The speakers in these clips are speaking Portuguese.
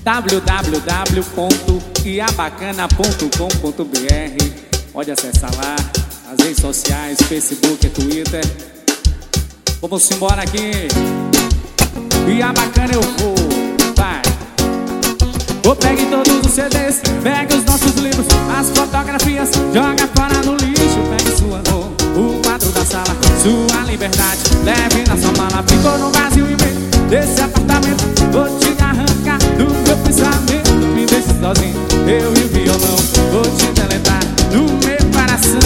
www.iabacana.com.br. Pode acessar lá as redes sociais, Facebook e Twitter. Vamos embora aqui. Iabacana eu vou, vai. Ou pegue todos os CDs, pegue os nossos livros, as fotografias, joga fora no lixo. Pegue sua roupa, o quadro da sala, sua liberdade, leve na sua mala. Ficou no vazio e meio desse apartamento, vou te arrancar do meu pensamento. Me deixe sozinho, eu e o violão, vou te deletar do meu coração.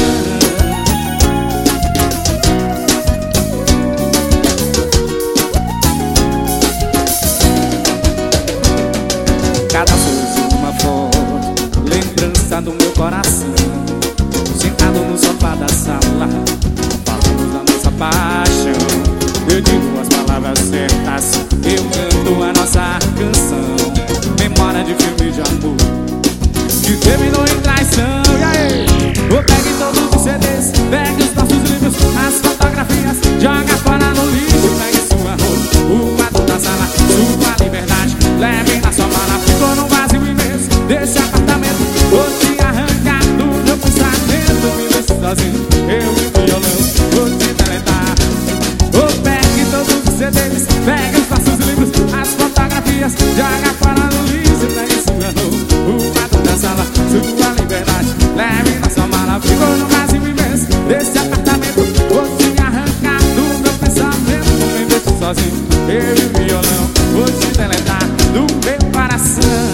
Cada sorriso uma foto, lembrança do meu coração. Sentado no sofá da sala, falamos da nossa paixão. Eu digo as palavras certas, eu canto a nossa canção. Memória de filme de amor que terminou em traição. E aí? Ou pegue todos os CDs, pegue os nossos livros, as fotografias, joga fora no lixo. Pegue sua roupa, o quadro da sala, sua liberdade, leve na sua mala. Ficou no vazio imenso desse apartamento, vou te arrancar do meu pensamento. Me deixe sozinho, eu e o violão, vou te deletar. Ou pegue todos os CDs, pegue os nossos livros, as fotografias, joga fora no lixo. Pegue sua roupa, o quadro da sala, sua liberdade, leve na sua mala. Ficou no vazio imenso desse apartamento, vou te arrancar do meu pensamento. Me deixe sozinho, eu e o violão, vou te deletar do meu coração.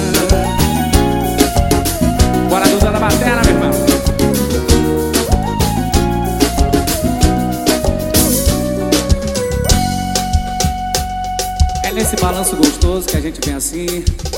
Bora Duda da bateria, meu irmão. É nesse balanço gostoso que a gente vem assim.